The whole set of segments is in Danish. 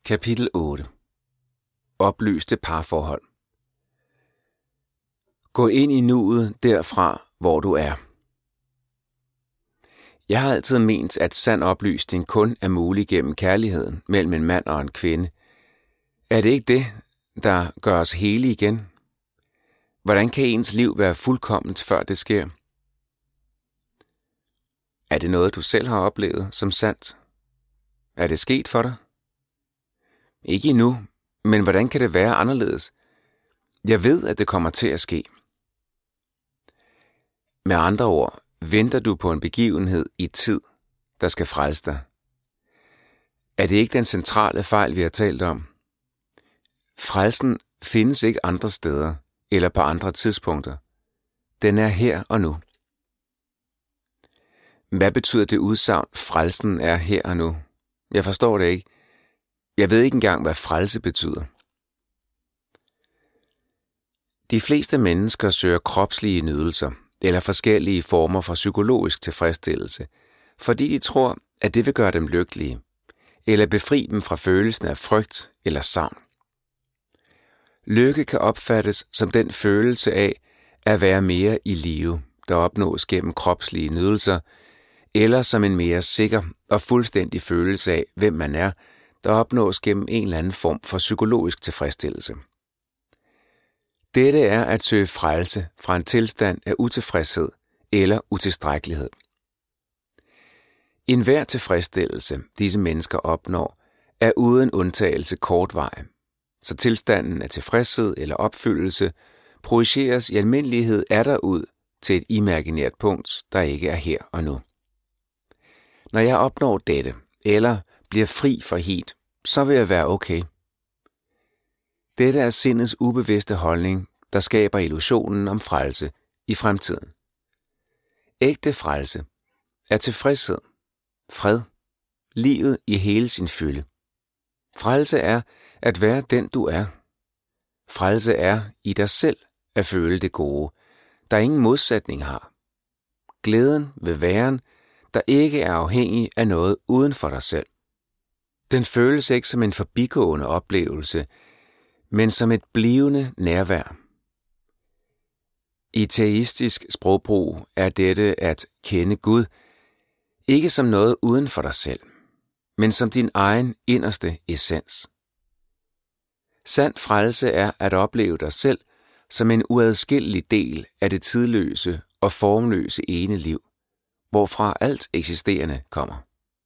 Kapitel 8. Oplyste parforhold. Gå ind i nuet derfra, hvor du er. Jeg har altid ment, at sand oplysning kun er mulig gennem kærligheden mellem en mand og en kvinde. Er det ikke det, der gør os hele igen? Hvordan kan ens liv være fuldkomment, før det sker? Er det noget, du selv har oplevet som sandt? Er det sket for dig? Ikke endnu, men hvordan kan det være anderledes? Jeg ved, at det kommer til at ske. Med andre ord, venter du på en begivenhed i tid, der skal frelse dig. Er det ikke den centrale fejl, vi har talt om? Frelsen findes ikke andre steder eller på andre tidspunkter. Den er her og nu. Hvad betyder det udsagn, frelsen er her og nu? Jeg forstår det ikke. Jeg ved ikke engang, hvad frelse betyder. De fleste mennesker søger kropslige nydelser eller forskellige former for psykologisk tilfredsstillelse, fordi de tror, at det vil gøre dem lykkelige, eller befri dem fra følelsen af frygt eller savn. Lykke kan opfattes som den følelse af at være mere i live, der opnås gennem kropslige nydelser, eller som en mere sikker og fuldstændig følelse af, hvem man er, der opnås gennem en eller anden form for psykologisk tilfredsstillelse. Dette er at søge frelse fra en tilstand af utilfredshed eller utilstrækkelighed. Enhver tilfredsstillelse, disse mennesker opnår, er uden undtagelse kortvarig, så tilstanden af tilfredshed eller opfyldelse projiceres i almindelighed ud til et imaginært punkt, der ikke er her og nu. Når jeg opnår dette, eller bliver fri for heat, så vil jeg være okay. Dette er sindets ubevidste holdning, der skaber illusionen om frelse i fremtiden. Ægte frelse er tilfredshed, fred, livet i hele sin fylde. Frelse er at være den du er. Frelse er i dig selv at føle det gode, der ingen modsætning har. Glæden ved væren, der ikke er afhængig af noget uden for dig selv. Den føles ikke som en forbigående oplevelse, men som et blivende nærvær. I teistisk sprogbrug er dette at kende Gud ikke som noget uden for dig selv, men som din egen inderste essens. Sand frelse er at opleve dig selv som en uadskillelig del af det tidløse og formløse ene liv, hvorfra alt eksisterende kommer.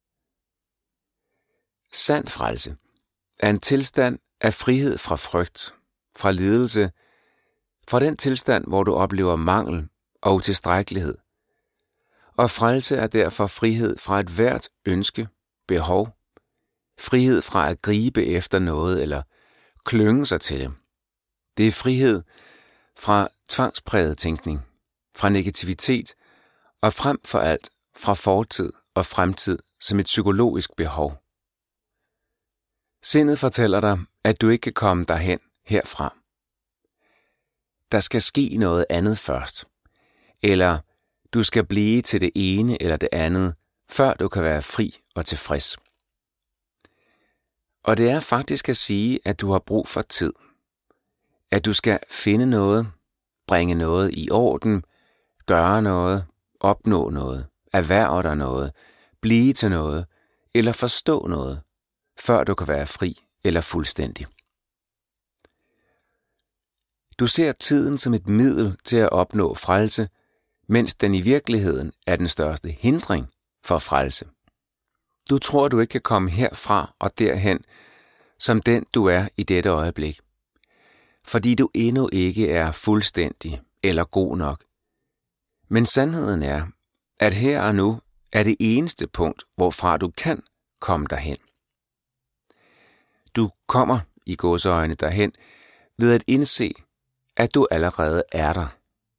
Sand frelse er en tilstand af frihed fra frygt, fra lidelse, fra den tilstand, hvor du oplever mangel og utilstrækkelighed. Og frelse er derfor frihed fra et hvert ønske, behov, frihed fra at gribe efter noget eller klynge sig til det. Det er frihed fra tvangspræget tænkning, fra negativitet og frem for alt fra fortid og fremtid som et psykologisk behov. Sindet fortæller dig, at du ikke kan komme derhen herfra. Der skal ske noget andet først, eller du skal blive til det ene eller det andet, før du kan være fri og tilfreds. Og det er faktisk at sige, at du har brug for tid. At du skal finde noget, bringe noget i orden, gøre noget, opnå noget, erhverve dig noget, blive til noget eller forstå noget, før du kan være fri eller fuldstændig. Du ser tiden som et middel til at opnå frelse, mens den i virkeligheden er den største hindring for frelse. Du tror, du ikke kan komme herfra og derhen, som den du er i dette øjeblik, fordi du endnu ikke er fuldstændig eller god nok. Men sandheden er, at her og nu er det eneste punkt, hvorfra du kan komme derhen. Du kommer i gåseøjne derhen ved at indse, at du allerede er der.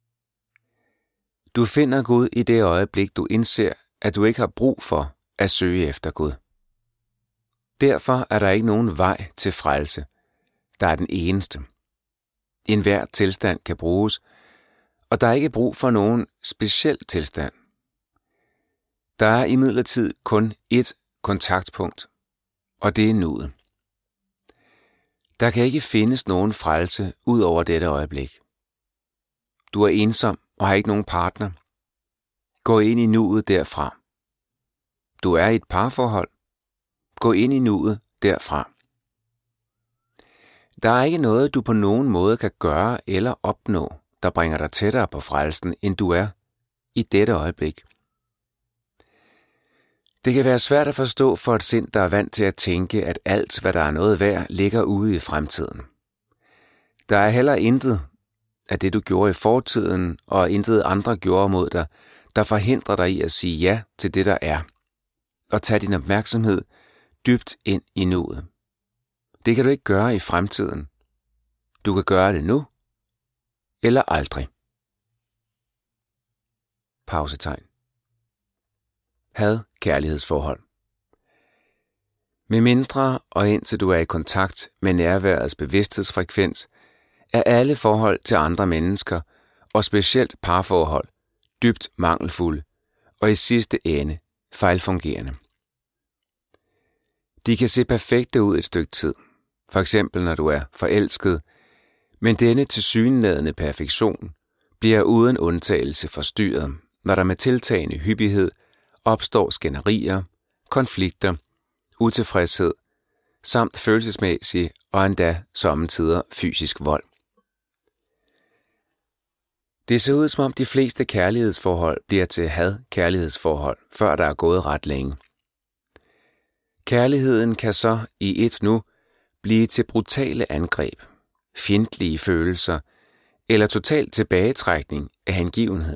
Du finder Gud i det øjeblik, du indser, at du ikke har brug for at søge efter Gud. Derfor er der ikke nogen vej til frelse. Der er den eneste. Enhver tilstand kan bruges, og der er ikke brug for nogen speciel tilstand. Der er imidlertid kun ét kontaktpunkt, og det er nuet. Der kan ikke findes nogen frelse ud over dette øjeblik. Du er ensom og har ikke nogen partner. Gå ind i nuet derfra. Du er i et parforhold. Gå ind i nuet derfra. Der er ikke noget, du på nogen måde kan gøre eller opnå, der bringer dig tættere på frelsen, end du er i dette øjeblik. Det kan være svært at forstå for et sind, der er vant til at tænke, at alt, hvad der er noget værd, ligger ude i fremtiden. Der er heller intet af det, du gjorde i fortiden, og intet andre gjorde mod dig, der forhindrer dig i at sige ja til det, der er, og tage din opmærksomhed dybt ind i nuet. Det kan du ikke gøre i fremtiden. Du kan gøre det nu, eller aldrig. Pausetegn. Had-kærlighedsforhold. Med mindre og indtil du er i kontakt med nærværets bevidsthedsfrekvens, er alle forhold til andre mennesker, og specielt parforhold, dybt mangelfulde og i sidste ende fejlfungerende. De kan se perfekte ud et stykke tid, for eksempel når du er forelsket, men denne tilsyneladende perfektion bliver uden undtagelse forstyrret, når der med tiltagende hyppighed opstår skænderier, konflikter, utilfredshed, samt følelsesmæssig og endda sommetider fysisk vold. Det ser ud som om de fleste kærlighedsforhold bliver til had-kærlighedsforhold, før der er gået ret længe. Kærligheden kan så i et nu blive til brutale angreb, fjendtlige følelser eller total tilbagetrækning af hengivenhed.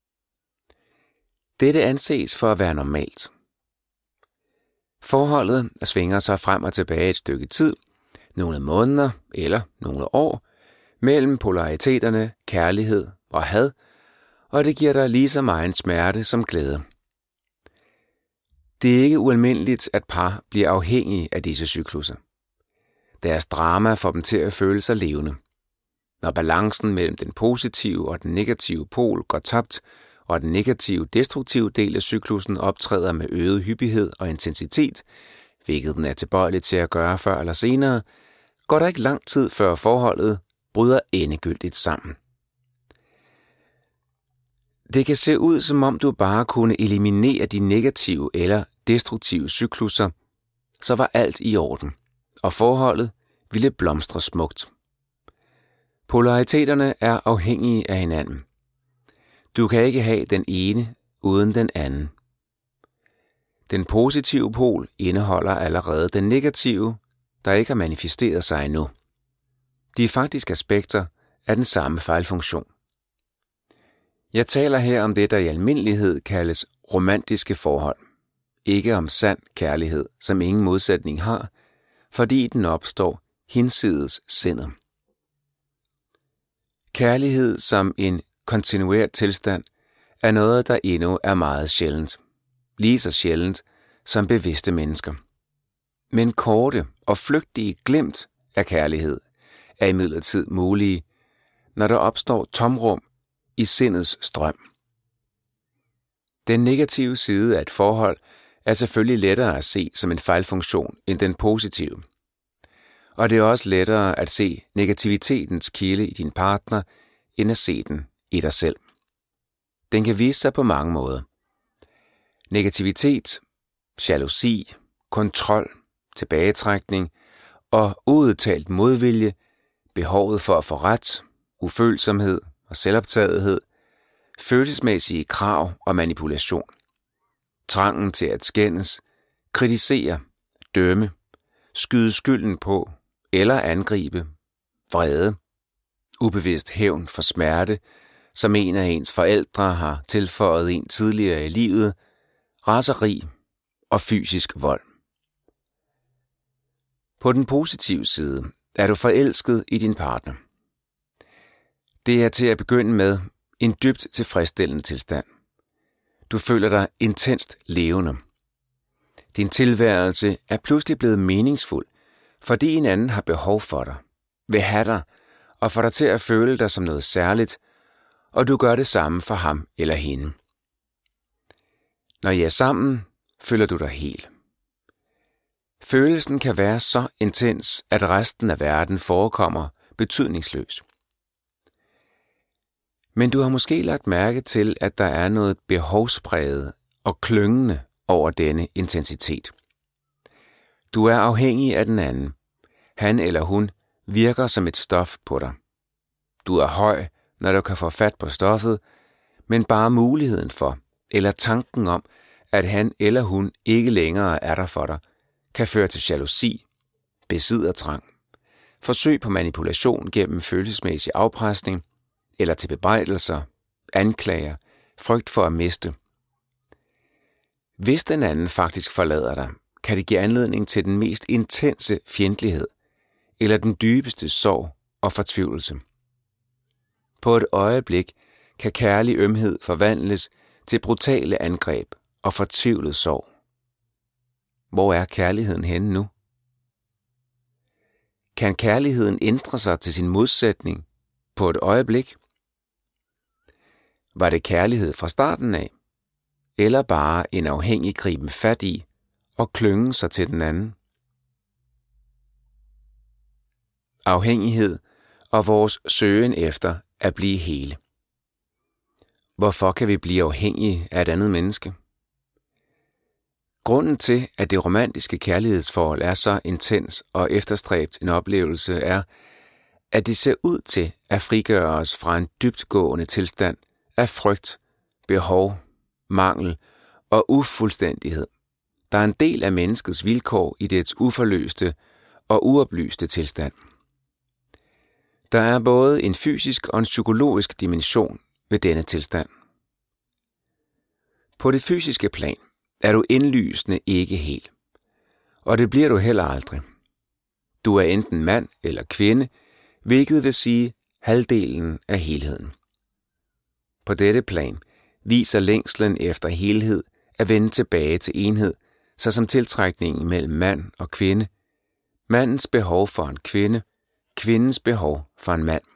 Dette anses for at være normalt. Forholdet svinger sig frem og tilbage et stykke tid, nogle måneder eller nogle år, mellem polariteterne kærlighed og had, og det giver dig lige så meget smerte som glæde. Det er ikke ualmindeligt, at par bliver afhængige af disse cyklusser. Deres drama får dem til at føle sig levende. Når balancen mellem den positive og den negative pol går tabt, og den negative destruktive del af cyklussen optræder med øget hyppighed og intensitet, hvilket den er tilbøjelig til at gøre før eller senere, går der ikke lang tid før forholdet bryder endegyldigt sammen. Det kan se ud, som om du bare kunne eliminere de negative eller destruktive cyklusser, så var alt i orden, og forholdet ville blomstre smukt. Polariteterne er afhængige af hinanden. Du kan ikke have den ene uden den anden. Den positive pol indeholder allerede den negative, der ikke har manifesteret sig endnu. De er faktisk aspekter af den samme fejlfunktion. Jeg taler her om det, der i almindelighed kaldes romantiske forhold. Ikke om sand kærlighed, som ingen modsætning har, fordi den opstår hinsides sindet. Kærlighed som en kontinueret tilstand er noget, der endnu er meget sjældent. Lige så sjældent som bevidste mennesker. Men korte og flygtige glimt af kærlighed er imidlertid mulige, når der opstår tomrum i sindets strøm. Den negative side af et forhold er selvfølgelig lettere at se som en fejlfunktion end den positive. Og det er også lettere at se negativitetens kilde i din partner, end at se den i dig selv. Den kan vise sig på mange måder. Negativitet, jalousi, kontrol, tilbagetrækning og uudtalt modvilje, behovet for at få ret, ufølsomhed og selvoptagethed, følelsesmæssige krav og manipulation, trangen til at skændes, kritisere, dømme, skyde skylden på eller angribe, vrede, ubevidst hævn for smerte, som en af ens forældre har tilføjet en tidligere i livet, raseri og fysisk vold. På den positive side er du forelsket i din partner. Det er til at begynde med en dybt tilfredsstillende tilstand. Du føler dig intenst levende. Din tilværelse er pludselig blevet meningsfuld, fordi en anden har behov for dig, vil have dig og får dig til at føle dig som noget særligt, og du gør det samme for ham eller hende. Når I er sammen, føler du dig hel. Følelsen kan være så intens, at resten af verden forekommer betydningsløs. Men du har måske lagt mærke til, at der er noget behovspræget og klyngende over denne intensitet. Du er afhængig af den anden. Han eller hun virker som et stof på dig. Du er høj, når du kan få fat på stoffet, men bare muligheden for, eller tanken om, at han eller hun ikke længere er der for dig, kan føre til jalousi, besiddertrang, forsøg på manipulation gennem følelsesmæssig afpresning, eller til bebrejdelser, anklager, frygt for at miste. Hvis den anden faktisk forlader dig, kan det give anledning til den mest intense fjendtlighed, eller den dybeste sorg og fortvivlelse. På et øjeblik kan kærlig ømhed forvandles til brutale angreb og fortvivlet sorg. Hvor er kærligheden henne nu? Kan kærligheden ændre sig til sin modsætning på et øjeblik? Var det kærlighed fra starten af, eller bare en afhængig griben fat i og klynge sig til den anden? Afhængighed og vores søgen efter at blive hele. Hvorfor kan vi blive afhængige af et andet menneske? Grunden til, at det romantiske kærlighedsforhold er så intens og efterstræbt en oplevelse, er, at det ser ud til at frigøre os fra en dybtgående tilstand af frygt, behov, mangel og ufuldstændighed, der er en del af menneskets vilkår i dets uforløste og uoplyste tilstand. Der er både en fysisk og en psykologisk dimension ved denne tilstand. På det fysiske plan er du indlysende ikke hel, og det bliver du heller aldrig. Du er enten mand eller kvinde, hvilket vil sige halvdelen af helheden. På dette plan viser længslen efter helhed at vende tilbage til enhed, såsom tiltrækningen mellem mand og kvinde, mandens behov for en kvinde, kvindens behov for en mand.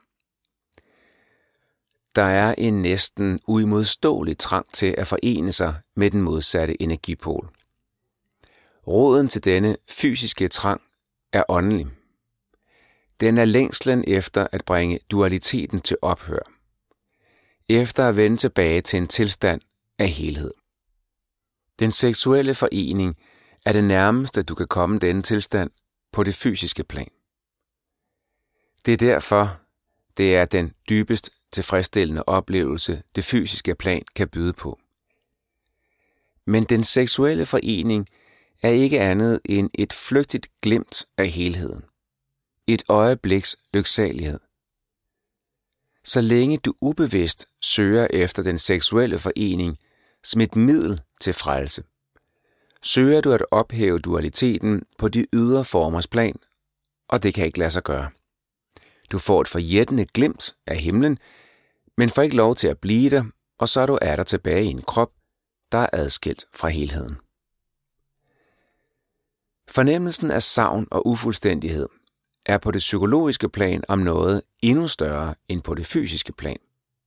Der er en næsten uimodståelig trang til at forene sig med den modsatte energipol. Roden til denne fysiske trang er åndelig. Den er længslen efter at bringe dualiteten til ophør, efter at vende tilbage til en tilstand af helhed. Den seksuelle forening er det nærmeste, du kan komme denne tilstand på det fysiske plan. Det er derfor, det er den dybest tilfredsstillende oplevelse, det fysiske plan kan byde på. Men den seksuelle forening er ikke andet end et flygtigt glimt af helheden. Et øjebliks lyksalighed. Så længe du ubevidst søger efter den seksuelle forening som et middel til frelse, søger du at ophæve dualiteten på de ydre formers plan, og det kan ikke lade sig gøre. Du får et forjættende glimt af himlen, men får ikke lov til at blive der, og så er du atter tilbage i en krop, der er adskilt fra helheden. Fornemmelsen af savn og ufuldstændighed er på det psykologiske plan om noget endnu større end på det fysiske plan.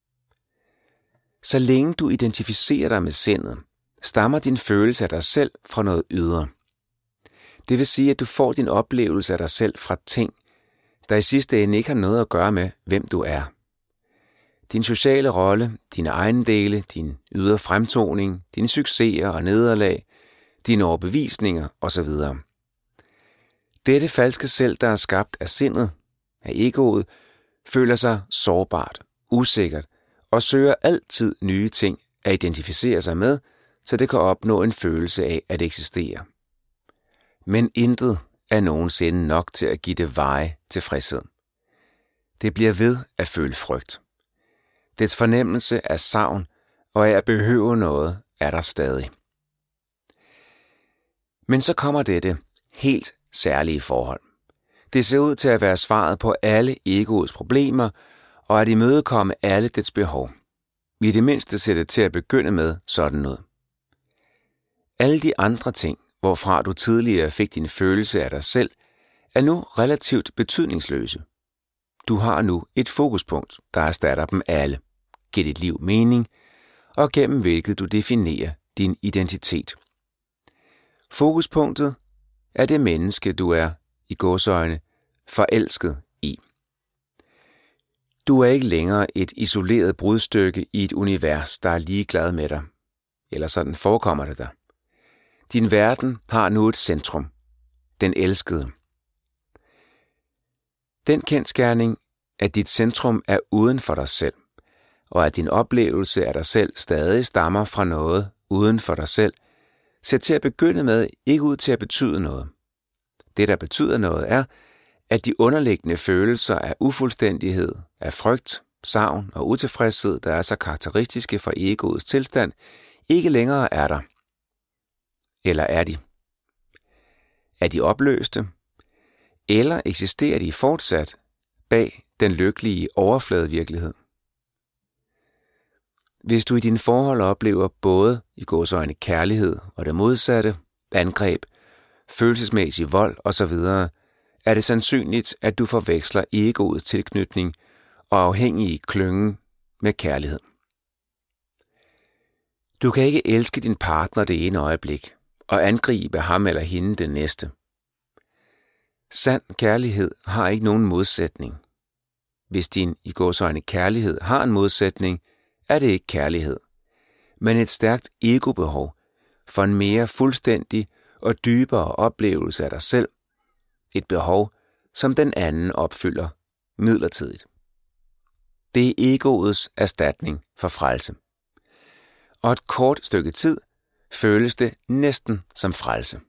Så længe du identificerer dig med sindet, stammer din følelse af dig selv fra noget ydre. Det vil sige, at du får din oplevelse af dig selv fra ting, der i sidste ende ikke har noget at gøre med, hvem du er. Din sociale rolle, dine ejendele, din ydre fremtoning, dine succeser og nederlag, dine overbevisninger osv. Dette falske selv, der er skabt af sindet, af egoet, føler sig sårbart, usikkert og søger altid nye ting at identificere sig med, så det kan opnå en følelse af at eksistere. Men intet er nogensinde nok til at give det varig tilfredshed. Det bliver ved at føle frygt. Dets fornemmelse af savn og af at behøve noget er der stadig. Men så kommer dette helt særlige forhold. Det ser ud til at være svaret på alle egoets problemer og at imødekomme alle dets behov. I det mindste ser det til at begynde med sådan noget. Alle de andre ting, hvorfra du tidligere fik din følelse af dig selv, er nu relativt betydningsløse. Du har nu et fokuspunkt, der erstatter dem alle, giver dit liv mening, og gennem hvilket du definerer din identitet. Fokuspunktet af det menneske, du er, i gåseøjne, forelsket i. Du er ikke længere et isoleret brudstykke i et univers, der er ligeglad med dig. Eller sådan forekommer det dig. Din verden har nu et centrum. Den elskede. Den kendsgerning, at dit centrum er uden for dig selv, og at din oplevelse af dig selv stadig stammer fra noget uden for dig selv, ser til at begynde med ikke ud til at betyde noget. Det, der betyder noget, er, at de underliggende følelser af ufuldstændighed, af frygt, savn og utilfredshed, der er så karakteristiske for egoets tilstand, ikke længere er der. Eller er de? Er de opløste? Eller eksisterer de fortsat bag den lykkelige overfladevirkelighed? Hvis du i dine forhold oplever både i gåseøjne kærlighed og det modsatte, angreb, følelsesmæssig vold osv., er det sandsynligt, at du forveksler egoets tilknytning og afhængige klyngen med kærlighed. Du kan ikke elske din partner det ene øjeblik og angribe ham eller hende det næste. Sand kærlighed har ikke nogen modsætning. Hvis din i gåseøjne kærlighed har en modsætning, er det ikke kærlighed, men et stærkt egobehov for en mere fuldstændig og dybere oplevelse af dig selv. Et behov, som den anden opfylder midlertidigt. Det er egoets erstatning for frelse. Og et kort stykke tid føles det næsten som frelse.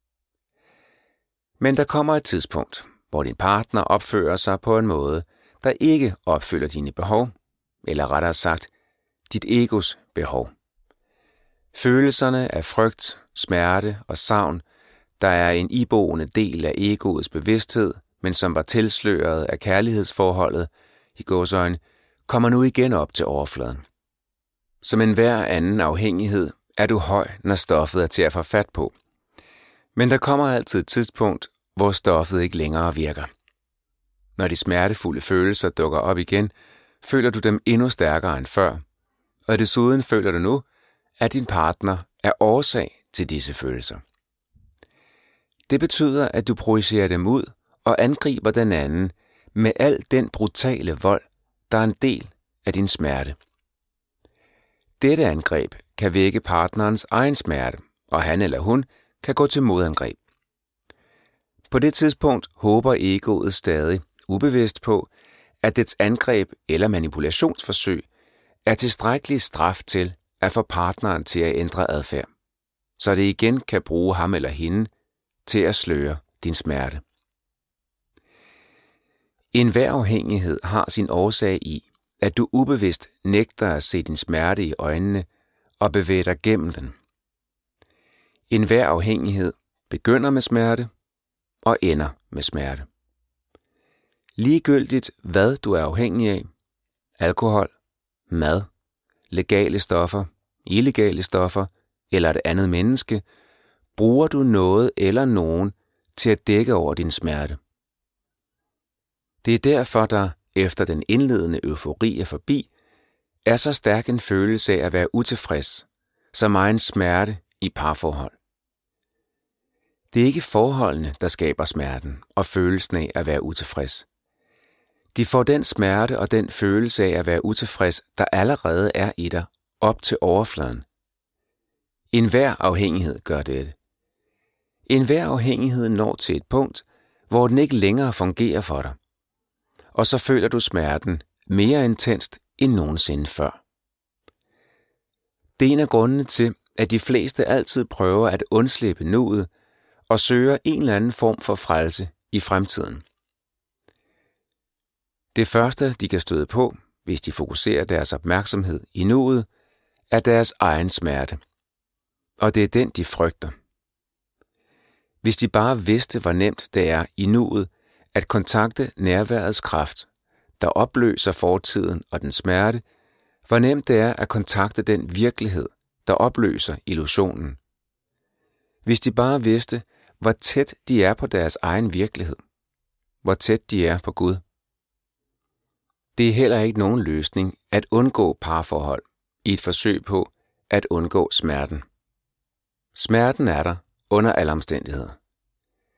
Men der kommer et tidspunkt, hvor din partner opfører sig på en måde, der ikke opfylder dine behov, eller rettere sagt, dit egos behov. Følelserne af frygt, smerte og savn, der er en iboende del af egoets bevidsthed, men som var tilsløret af kærlighedsforholdet i gåseøjne, kommer nu igen op til overfladen. Som enhver anden afhængighed er du høj, når stoffet er til at få fat på. Men der kommer altid et tidspunkt, hvor stoffet ikke længere virker. Når de smertefulde følelser dukker op igen, føler du dem endnu stærkere end før, og desuden føler du nu, at din partner er årsag til disse følelser. Det betyder, at du projicerer dem ud og angriber den anden med al den brutale vold, der er en del af din smerte. Dette angreb kan vække partnerens egen smerte, og han eller hun kan gå til modangreb. På det tidspunkt håber egoet stadig ubevidst på, at dets angreb eller manipulationsforsøg er tilstrækkelig straf til at få partneren til at ændre adfærd, så det igen kan bruge ham eller hende til at sløre din smerte. Enhver afhængighed har sin årsag i, at du ubevidst nægter at se din smerte i øjnene og bevæge dig gennem den. Enhver afhængighed begynder med smerte og ender med smerte. Ligegyldigt hvad du er afhængig af, alkohol, mad, legale stoffer, illegale stoffer eller et andet menneske, bruger du noget eller nogen til at dække over din smerte. Det er derfor, der, efter den indledende eufori er forbi, er så stærk en følelse af at være utilfreds, som egen smerte i parforhold. Det er ikke forholdene, der skaber smerten og følelsen af at være utilfreds. De får den smerte og den følelse af at være utilfreds, der allerede er i dig, op til overfladen. Enhver afhængighed gør dette. Enhver afhængighed når til et punkt, hvor den ikke længere fungerer for dig. Og så føler du smerten mere intenst end nogensinde før. Det er en af grundene til, at de fleste altid prøver at undslippe nuet og søger en eller anden form for frelse i fremtiden. Det første, de kan støde på, hvis de fokuserer deres opmærksomhed i nuet, er deres egen smerte. Og det er den, de frygter. Hvis de bare vidste, hvor nemt det er i nuet at kontakte nærværets kraft, der opløser fortiden og den smerte, hvor nemt det er at kontakte den virkelighed, der opløser illusionen. Hvis de bare vidste, hvor tæt de er på deres egen virkelighed, hvor tæt de er på Gud. Det er heller ikke nogen løsning at undgå parforhold i et forsøg på at undgå smerten. Smerten er der under alle omstændigheder.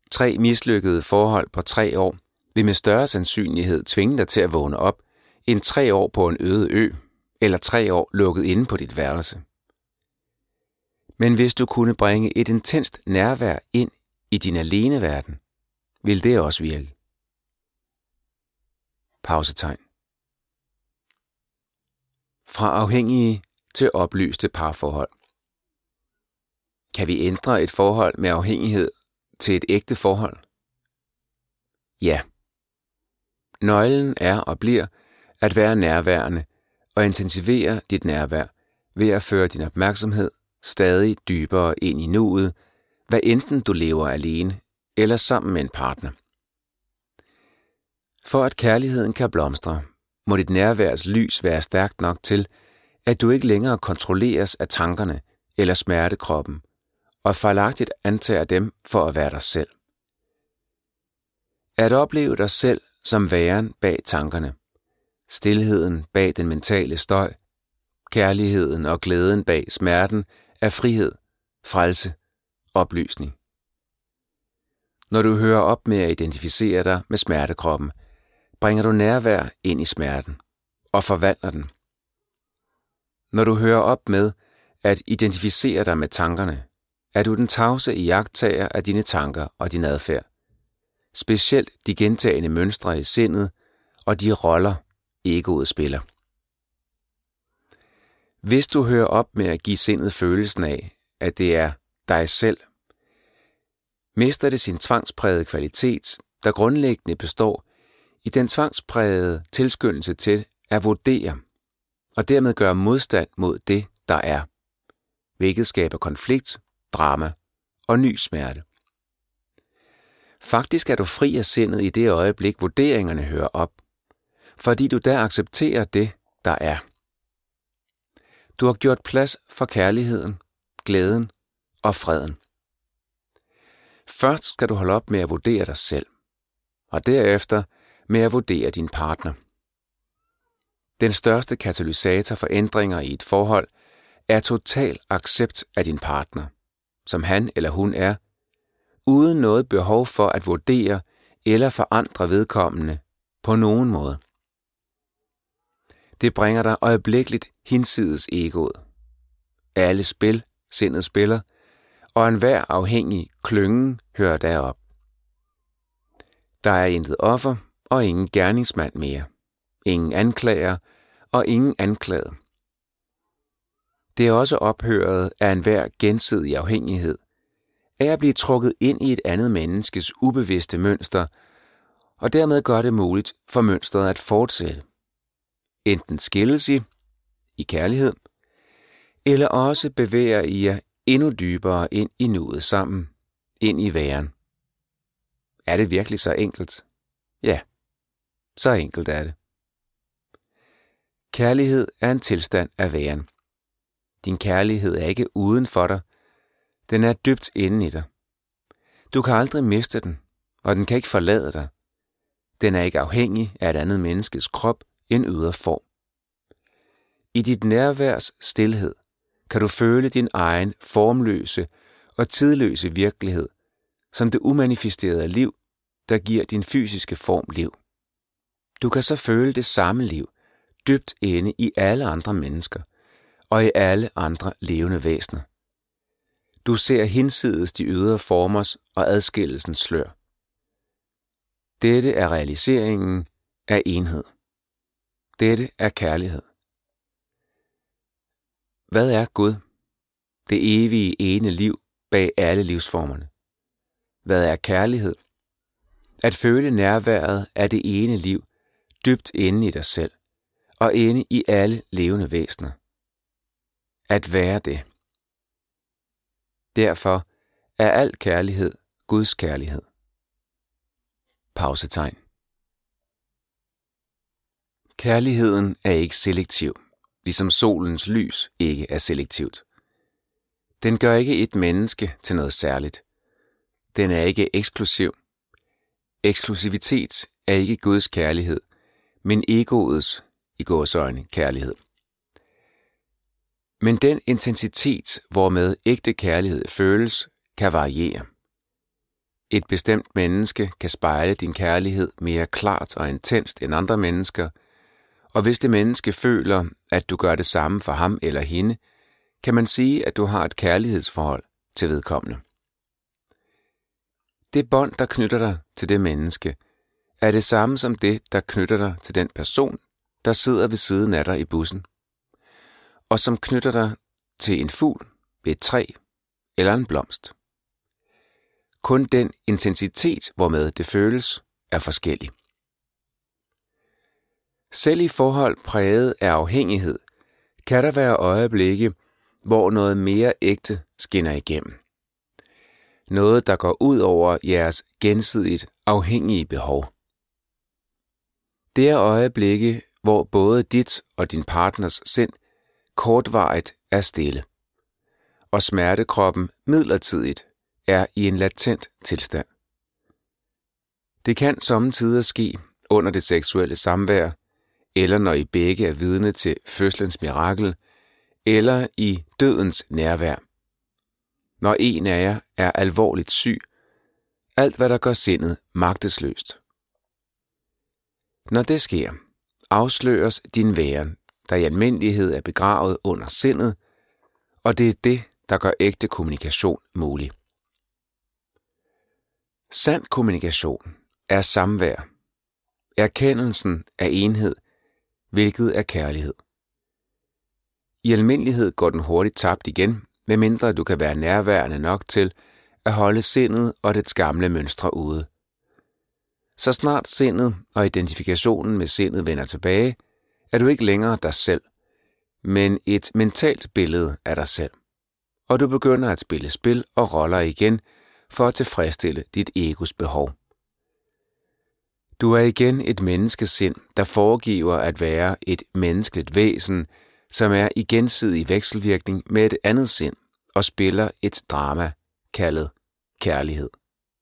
3 mislykkede forhold på 3 år vil med større sandsynlighed tvinge dig til at vågne op, end 3 år på en øde ø, eller 3 år lukket inde på dit værelse. Men hvis du kunne bringe et intenst nærvær ind i din aleneverden, vil det også virke. Pausetegn. Fra afhængige til oplyste parforhold. Kan vi ændre et forhold med afhængighed til et ægte forhold? Ja. Nøglen er og bliver at være nærværende og intensivere dit nærvær ved at føre din opmærksomhed stadig dybere ind i nuet, hvad enten du lever alene eller sammen med en partner. For at kærligheden kan blomstre, må dit nærværs lys være stærkt nok til, at du ikke længere kontrolleres af tankerne eller smertekroppen, og fejlagtigt antager dem for at være dig selv. At opleve dig selv som væren bag tankerne, stilheden bag den mentale støj, kærligheden og glæden bag smerten er frihed, frelse, oplysning. Når du hører op med at identificere dig med smertekroppen, bringer du nærvær ind i smerten og forvandler den. Når du hører op med at identificere dig med tankerne, er du den tavse iagttager af dine tanker og din adfærd, specielt de gentagne mønstre i sindet og de roller, egoet spiller. Hvis du hører op med at give sindet følelsen af, at det er dig selv, mister det sin tvangsprægede kvalitet, der grundlæggende består i den tvangsprægede tilskyndelse til at vurdere og dermed gøre modstand mod det, der er, hvilket skaber konflikt, drama og ny smerte. Faktisk er du fri af sindet i det øjeblik, vurderingerne hører op, fordi du der accepterer det, der er. Du har gjort plads for kærligheden, glæden og freden. Først skal du holde op med at vurdere dig selv, og derefter med at vurdere din partner. Den største katalysator for ændringer i et forhold er total accept af din partner, som han eller hun er, uden noget behov for at vurdere eller forandre vedkommende på nogen måde. Det bringer dig øjeblikkeligt hinsides egoet. Alle spil, sindet spiller, og enhver afhængig klyngen hører derop. Der er intet offer og ingen gerningsmand mere, ingen anklager og ingen anklaget. Det er også ophøret af enhver gensidig afhængighed, af at blive trukket ind i et andet menneskes ubevidste mønster, og dermed gør det muligt for mønstret at fortsætte. Enten skilles i kærlighed, eller også bevæger I jer endnu dybere ind i nuet sammen, ind i væren. Er det virkelig så enkelt? Ja, så enkelt er det. Kærlighed er en tilstand af væren. Din kærlighed er ikke uden for dig, den er dybt inde i dig. Du kan aldrig miste den, og den kan ikke forlade dig. Den er ikke afhængig af et andet menneskes krop end ydre form. I dit nærværs stilhed kan du føle din egen formløse og tidløse virkelighed som det umanifesterede liv, der giver din fysiske form liv. Du kan så føle det samme liv dybt inde i alle andre mennesker og i alle andre levende væsener. Du ser hinsides de ydre formers og adskillelsens slør. Dette er realiseringen af enhed. Dette er kærlighed. Hvad er Gud? Det evige ene liv bag alle livsformerne. Hvad er kærlighed? At føle nærværet af det ene liv dybt inde i dig selv og inde i alle levende væsener. At være det. Derfor er al kærlighed Guds kærlighed. Pausetegn. Kærligheden er ikke selektiv, ligesom solens lys ikke er selektivt. Den gør ikke et menneske til noget særligt. Den er ikke eksklusiv. Eksklusivitet er ikke Guds kærlighed, men egoets, i gåseøjne, kærlighed. Men den intensitet, hvormed ægte kærlighed føles, kan variere. Et bestemt menneske kan spejle din kærlighed mere klart og intenst end andre mennesker, og hvis det menneske føler, at du gør det samme for ham eller hende, kan man sige, at du har et kærlighedsforhold til vedkommende. Det bånd, der knytter dig til det menneske, er det samme som det, der knytter dig til den person, der sidder ved siden af dig i bussen, og som knytter dig til en fugl, et træ eller en blomst. Kun den intensitet, hvormed det føles, er forskellig. Selv i forhold præget af afhængighed, kan der være øjeblikke, hvor noget mere ægte skinner igennem. Noget, der går ud over jeres gensidigt afhængige behov. Det er øjeblikke, hvor både dit og din partners sind kortvarigt er stille, og smertekroppen midlertidigt er i en latent tilstand. Det kan sommetider ske under det seksuelle samvær, eller når I begge er vidne til fødslens mirakel, eller i dødens nærvær. Når en af jer er alvorligt syg, alt hvad der gør sindet magtesløst. Når det sker, afsløres din væren, der i almindelighed er begravet under sindet, og det er det, der gør ægte kommunikation mulig. Sand kommunikation er samvær, erkendelsen af enhed, hvilket er kærlighed. I almindelighed går den hurtigt tabt igen, medmindre du kan være nærværende nok til at holde sindet og dets gamle mønstre ude. Så snart sindet og identifikationen med sindet vender tilbage, er du ikke længere dig selv, men et mentalt billede af dig selv. Og du begynder at spille spil og roller igen for at tilfredsstille dit egos behov. Du er igen et menneskesind, der foregiver at være et menneskeligt væsen, som er i gensidig vekselvirkning med et andet sind og spiller et drama kaldet kærlighed.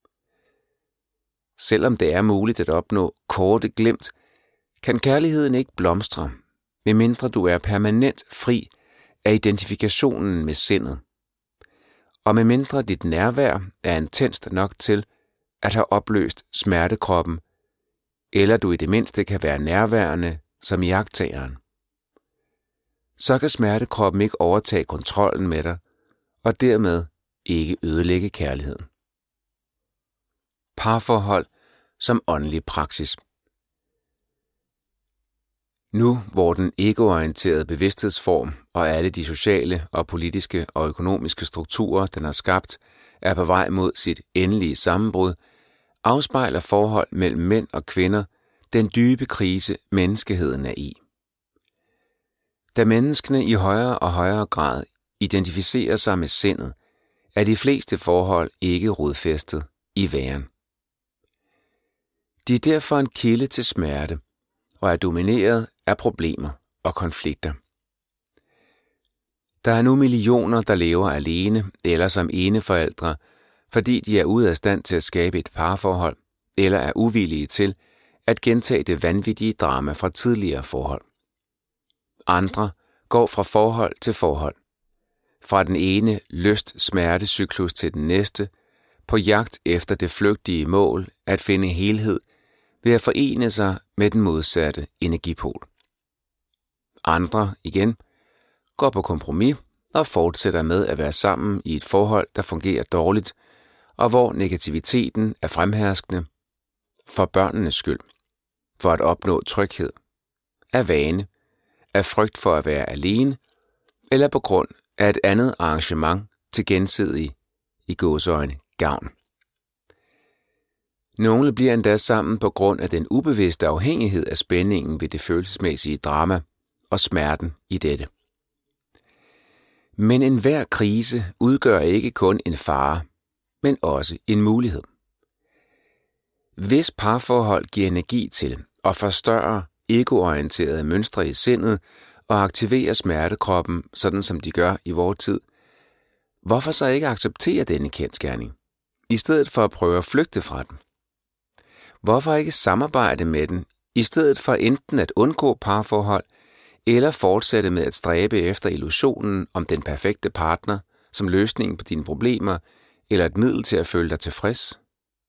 Selvom det er muligt at opnå korte glimt, kan kærligheden ikke blomstre, medmindre du er permanent fri af identifikationen med sindet, og medmindre dit nærvær er intenst nok til at have opløst smertekroppen, eller du i det mindste kan være nærværende som iagttageren. Så kan smertekroppen ikke overtage kontrollen med dig, og dermed ikke ødelægge kærligheden. Parforhold som åndelig praksis. Nu, hvor den egoorienterede bevidsthedsform og alle de sociale og politiske og økonomiske strukturer, den har skabt, er på vej mod sit endelige sammenbrud, afspejler forhold mellem mænd og kvinder den dybe krise, menneskeheden er i. Da menneskene i højere og højere grad identificerer sig med sindet, er de fleste forhold ikke rodfæstet i væren. De er derfor en kilde til smerte og er domineret af problemer og konflikter. Der er nu millioner, der lever alene eller som eneforældre, fordi de er ude af stand til at skabe et parforhold eller er uvillige til at gentage det vanvittige drama fra tidligere forhold. Andre går fra forhold til forhold, fra den ene lyst-smertecyklus til den næste, på jagt efter det flygtige mål at finde helhed ved at forene sig med den modsatte energipol. Andre, igen, går på kompromis og fortsætter med at være sammen i et forhold, der fungerer dårligt, og hvor negativiteten er fremherskende, for børnenes skyld, for at opnå tryghed, af vane, af frygt for at være alene, eller på grund af et andet arrangement til gensidig, i gåseøjne, gavn. Nogle bliver endda sammen på grund af den ubevidste afhængighed af spændingen ved det følelsesmæssige drama og smerten i dette. Men enhver krise udgør ikke kun en fare, men også en mulighed. Hvis parforhold giver energi til og forstørrer egoorienterede mønstre i sindet og aktiverer smertekroppen, sådan som de gør i vores tid, hvorfor så ikke acceptere denne kendsgerning, i stedet for at prøve at flygte fra den? Hvorfor ikke samarbejde med den, i stedet for enten at undgå parforhold, eller fortsætte med at stræbe efter illusionen om den perfekte partner, som løsningen på dine problemer, eller et middel til at føle dig tilfreds?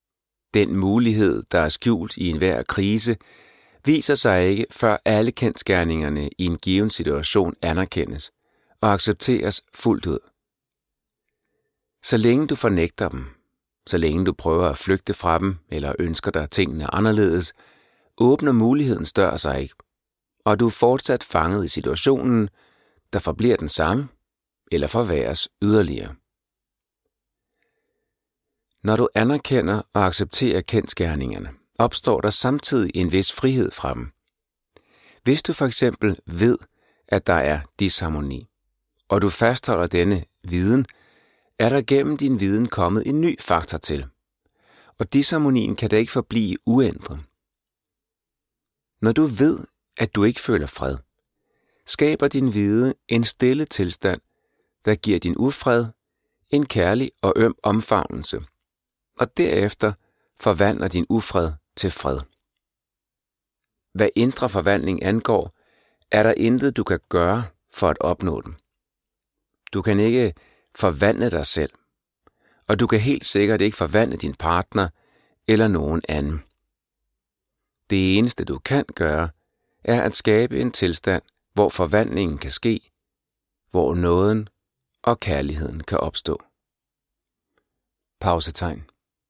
Den mulighed, der er skjult i enhver krise, viser sig ikke, før alle kendsgerningerne i en given situation anerkendes og accepteres fuldt ud. Så længe du fornægter dem, så længe du prøver at flygte fra dem eller ønsker dig tingene anderledes, åbner mulighedens dør sig ikke, og du er fortsat fanget i situationen, der forbliver den samme eller forværres yderligere. Når du anerkender og accepterer kendsgerningerne, opstår der samtidig en vis frihed fra dem. Hvis du for eksempel ved, at der er disharmoni, og du fastholder denne viden, er der gennem din viden kommet en ny faktor til, og disharmonien kan da ikke forblive uændret. Når du ved, at du ikke føler fred, skaber din viden en stille tilstand, der giver din ufred en kærlig og øm omfavnelse, og derefter forvandler din ufred til fred. Hvad indre forvandling angår, er der intet, du kan gøre for at opnå den. Du kan ikke forvandle dig selv, og du kan helt sikkert ikke forvandle din partner eller nogen anden. Det eneste, du kan gøre, er at skabe en tilstand, hvor forvandlingen kan ske, hvor nåden og kærligheden kan opstå. Pausetegn.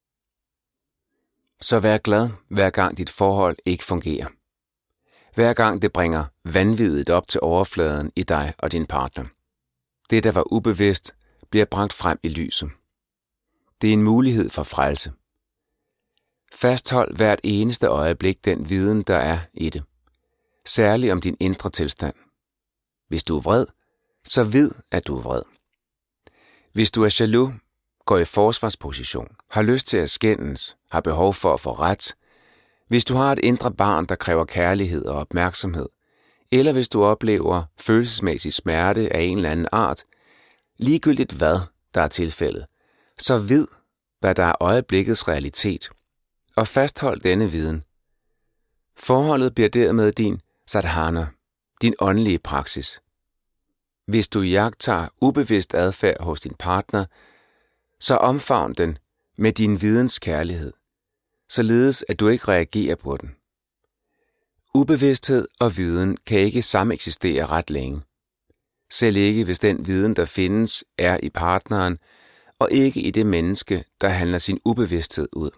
Så vær glad, hver gang dit forhold ikke fungerer. Hver gang det bringer vanviddet op til overfladen i dig og din partner. Det, der var ubevidst, bliver bragt frem i lyset. Det er en mulighed for frelse. Fasthold hvert eneste øjeblik den viden, der er i det. Særligt om din indre tilstand. Hvis du er vred, så vid, at du er vred. Hvis du er jaloux, går i forsvarsposition, har lyst til at skændes, har behov for at få ret, hvis du har et indre barn, der kræver kærlighed og opmærksomhed, eller hvis du oplever følelsesmæssig smerte af en eller anden art, ligegyldigt hvad der er tilfældet, så vid, hvad der er øjeblikkets realitet, og fasthold denne viden. Forholdet bliver dermed din sadhana, din åndelige praksis. Hvis du iagttager ubevidst adfærd hos din partner, så omfavn den med din videns kærlighed, således at du ikke reagerer på den. Ubevidsthed og viden kan ikke sameksistere ret længe. Selv ikke hvis den viden, der findes, er i partneren, og ikke i det menneske, der handler sin ubevidsthed ud.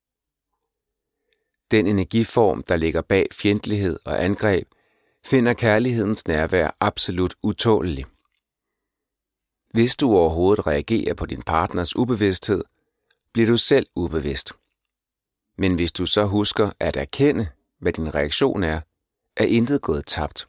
Den energiform, der ligger bag fjendtlighed og angreb, finder kærlighedens nærvær absolut utålelig. Hvis du overhovedet reagerer på din partners ubevidsthed, bliver du selv ubevidst. Men hvis du så husker at erkende, hvad din reaktion er intet gået tabt.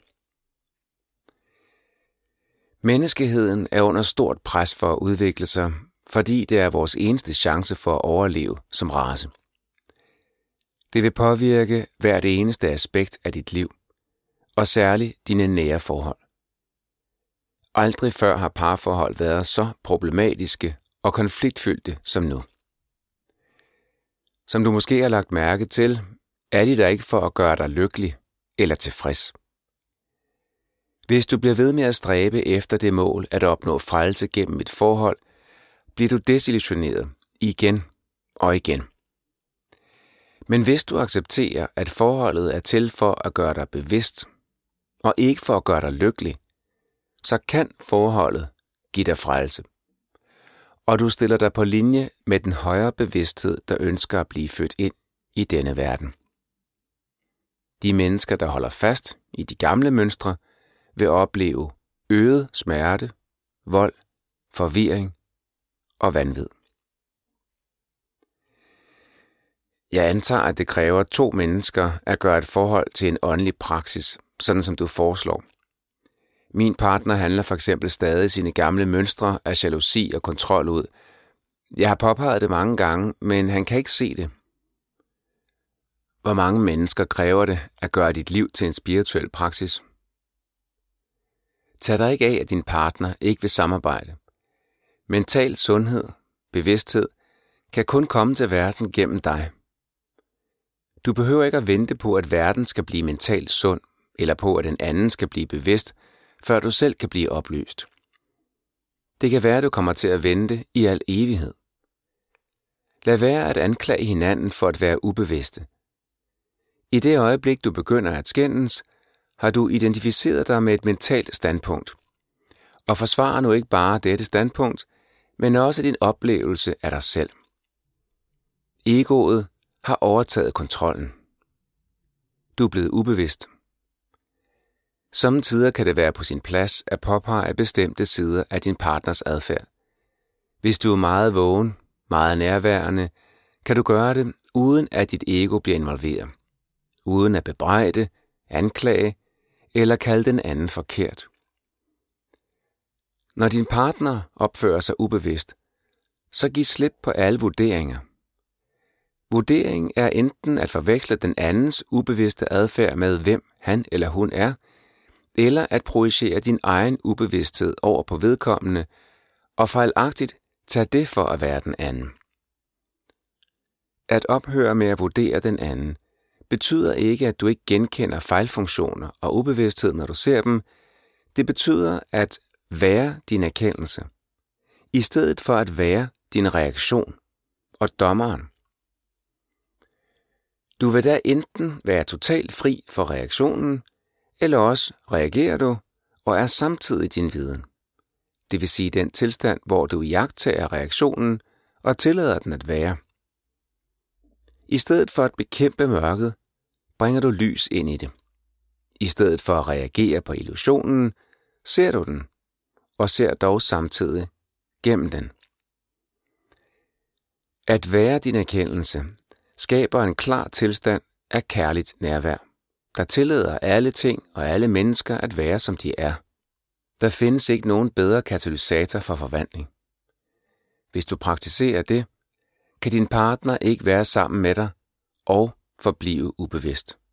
Menneskeheden er under stort pres for at udvikle sig, fordi det er vores eneste chance for at overleve som race. Det vil påvirke hvert eneste aspekt af dit liv, og særligt dine nære forhold. Aldrig før har parforhold været så problematiske og konfliktfyldte som nu. Som du måske har lagt mærke til, er de der ikke for at gøre dig lykkelig eller tilfreds. Hvis du bliver ved med at stræbe efter det mål at opnå frelse gennem et forhold, bliver du desillusioneret igen og igen. Men hvis du accepterer, at forholdet er til for at gøre dig bevidst, og ikke for at gøre dig lykkelig, så kan forholdet give dig frelse. Og du stiller dig på linje med den højere bevidsthed, der ønsker at blive født ind i denne verden. De mennesker, der holder fast i de gamle mønstre, vil opleve øget smerte, vold, forvirring og vanvid. Jeg antager, at det kræver 2 mennesker at gøre et forhold til en åndelig praksis, sådan som du foreslår. Min partner handler for eksempel stadig sine gamle mønstre af jalousi og kontrol ud. Jeg har påpeget det mange gange, men han kan ikke se det. Hvor mange mennesker kræver det at gøre dit liv til en spirituel praksis? Tag dig ikke af, at din partner ikke vil samarbejde. Mental sundhed, bevidsthed, kan kun komme til verden gennem dig. Du behøver ikke at vente på, at verden skal blive mentalt sund, eller på, at en anden skal blive bevidst, før du selv kan blive oplyst. Det kan være, at du kommer til at vente i al evighed. Lad være at anklage hinanden for at være ubevidste. I det øjeblik, du begynder at skændes, har du identificeret dig med et mentalt standpunkt. Og forsvar nu ikke bare dette standpunkt, men også din oplevelse af dig selv. Egoet har overtaget kontrollen. Du er blevet ubevidst. Sommetider kan det være på sin plads at påpege bestemte sider af din partners adfærd. Hvis du er meget vågen, meget nærværende, kan du gøre det, uden at dit ego bliver involveret. Uden at bebrejde, anklage eller kalde den anden forkert. Når din partner opfører sig ubevidst, så giv slip på alle vurderinger. Vurdering er enten at forveksle den andens ubevidste adfærd med, hvem han eller hun er, eller at projicere din egen ubevidsthed over på vedkommende og fejlagtigt tage det for at være den anden. At ophøre med at vurdere den anden betyder ikke, at du ikke genkender fejlfunktioner og ubevidsthed, når du ser dem. Det betyder at være din erkendelse, i stedet for at være din reaktion og dommeren. Du vil da enten være totalt fri for reaktionen, eller også reagerer du og er samtidig din viden. Det vil sige den tilstand, hvor du iagttager reaktionen og tillader den at være. I stedet for at bekæmpe mørket, bringer du lys ind i det. I stedet for at reagere på illusionen, ser du den, og ser dog samtidig gennem den. At være din erkendelse skaber en klar tilstand af kærligt nærvær, der tillader alle ting og alle mennesker at være, som de er. Der findes ikke nogen bedre katalysator for forvandling. Hvis du praktiserer det, kan din partner ikke være sammen med dig og forblive ubevidst.